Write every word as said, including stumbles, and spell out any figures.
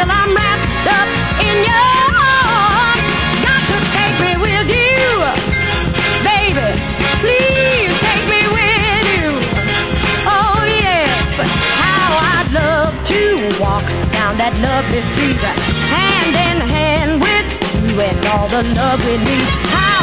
till I'm wrapped up in your arms. Got to take me with you, baby. Please take me with you. Oh yes, how I'd love to walk down that lovely street, hand in hand with you and all the love we need. How